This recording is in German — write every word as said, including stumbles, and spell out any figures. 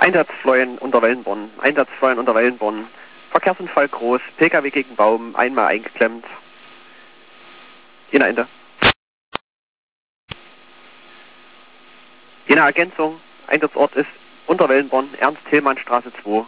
Einsatz Florian Unterwellenborn. Einsatz Florian Unterwellenborn. Verkehrsunfall groß. P K W gegen Baum. Einmal eingeklemmt. Jena Ende. Jena Ergänzung. Einsatzort ist Unterwellenborn. Ernst-Hillmann-Straße zwei.